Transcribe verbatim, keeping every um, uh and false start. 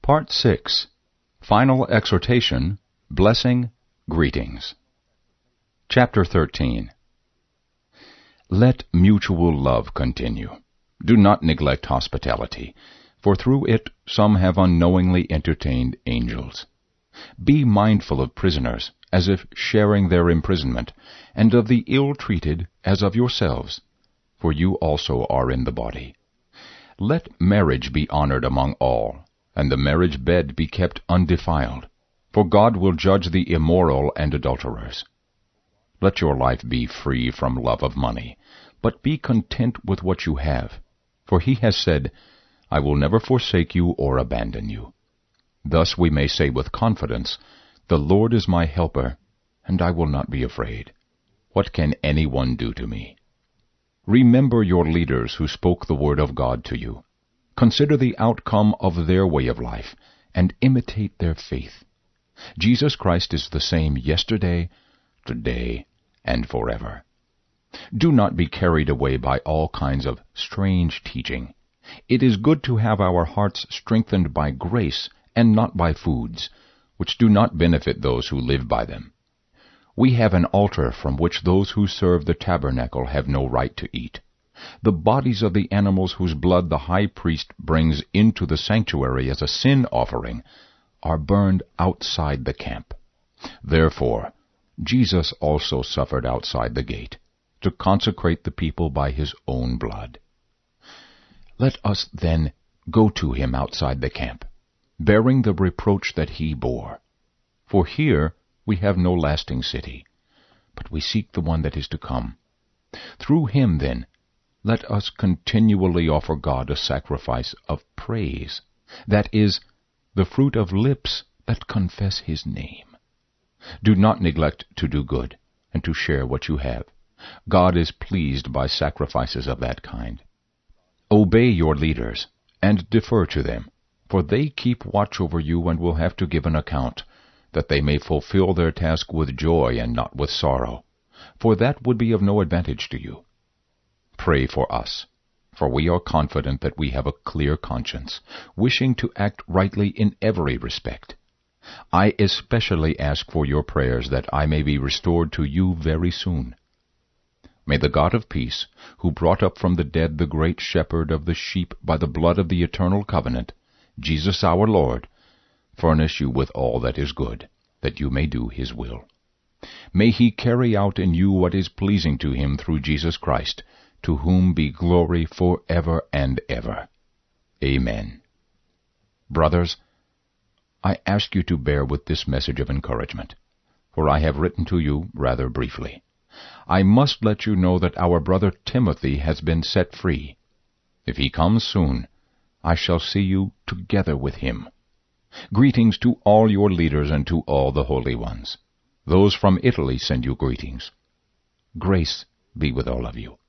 Part six. Final Exhortation, Blessing, Greetings. Chapter thirteen. Let mutual love continue. Do not neglect hospitality, for through it some have unknowingly entertained angels. Be mindful of prisoners, as if sharing their imprisonment, and of the ill-treated as of yourselves, for you also are in the body. Let marriage be honored among all, and the marriage bed be kept undefiled, for God will judge the immoral and adulterers. Let your life be free from love of money, but be content with what you have, for he has said, I will never forsake you or abandon you. Thus we may say with confidence, The Lord is my helper, and I will not be afraid. What can anyone do to me? Remember your leaders who spoke the word of God to you. Consider the outcome of their way of life, and imitate their faith. Jesus Christ is the same yesterday, today, and forever. Do not be carried away by all kinds of strange teaching. It is good to have our hearts strengthened by grace and not by foods, which do not benefit those who live by them. We have an altar from which those who serve the tabernacle have no right to eat. The bodies of the animals whose blood the high priest brings into the sanctuary as a sin offering are burned outside the camp. Therefore, Jesus also suffered outside the gate, to consecrate the people by his own blood. Let us then go to him outside the camp, bearing the reproach that he bore. For here we have no lasting city, but we seek the one that is to come. Through him, then, let us continually offer God a sacrifice of praise, that is, the fruit of lips that confess his name. Do not neglect to do good, and to share what you have. God is pleased by sacrifices of that kind. Obey your leaders, and defer to them, for they keep watch over you and will have to give an account, that they may fulfill their task with joy and not with sorrow, for that would be of no advantage to you. Pray for us, for we are confident that we have a clear conscience, wishing to act rightly in every respect. I especially ask for your prayers that I may be restored to you very soon. May the God of peace, who brought up from the dead the great shepherd of the sheep by the blood of the eternal covenant, Jesus our Lord, furnish you with all that is good, that you may do his will. May he carry out in you what is pleasing to him through Jesus Christ, to whom be glory for ever and ever. Amen. Brothers, I ask you to bear with this message of encouragement, for I have written to you rather briefly. I must let you know that our brother Timothy has been set free. If he comes soon, I shall see you together with him. Greetings to all your leaders and to all the holy ones. Those from Italy send you greetings. Grace be with all of you.